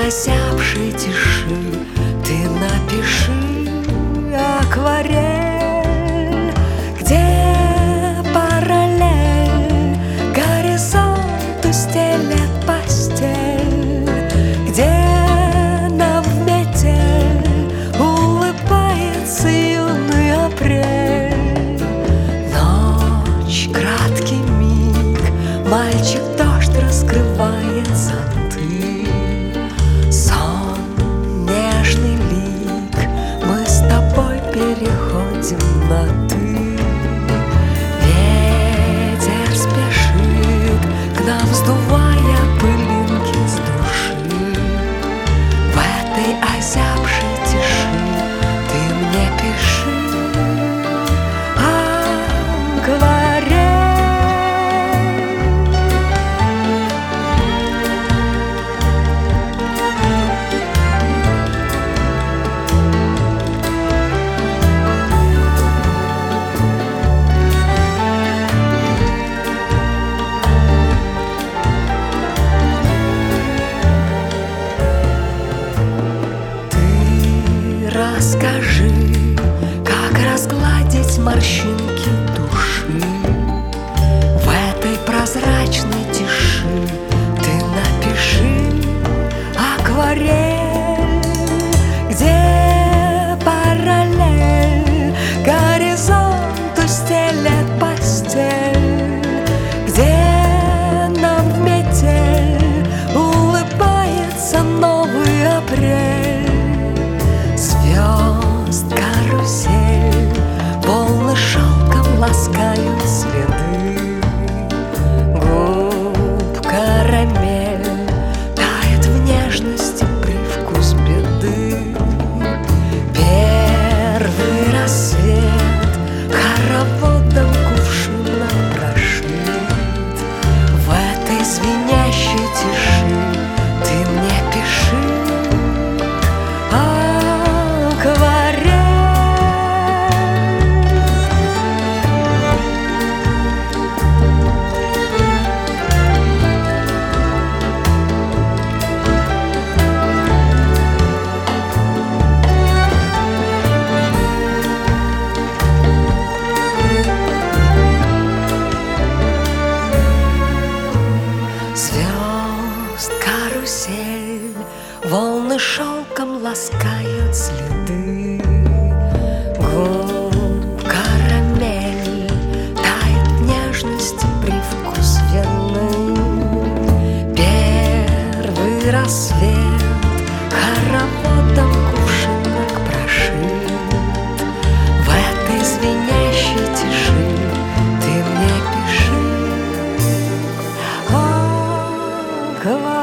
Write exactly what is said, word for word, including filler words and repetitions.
озябшей тиши ты напиши акварель, где параллель горизонту стелет постель, где нам в метель улыбается юный апрель. Ночь, краткий миг, мальчик, дождь раскрывает зонты. Сон, нежный лик, мы с тобой переходим на ты. Ветер спешит к нам, сдувая пылинки с души. В этой озябшей тиши ты мне пиши акварель. Расскажи, как разгладить морщинки души. В этой прозрачной тиши ты напиши акварель, где параллель горизонту стелет постель, где нам в метель улыбается новый апрель. Звезд карусель, волны шелком ласкают следы. Губ карамель, тает в нежности привкус беды. Первый рассвет хороводом кувшина прошит. В этой звенящей тиши ты мне пиши акварель. Звезд карусель, волны шелком ласкают следы. Губ карамель, тает в нежности привкус вины. Первый рассвет хороводом кувшинок прошит. В этой звенящей тиши ты мне пиши акварель.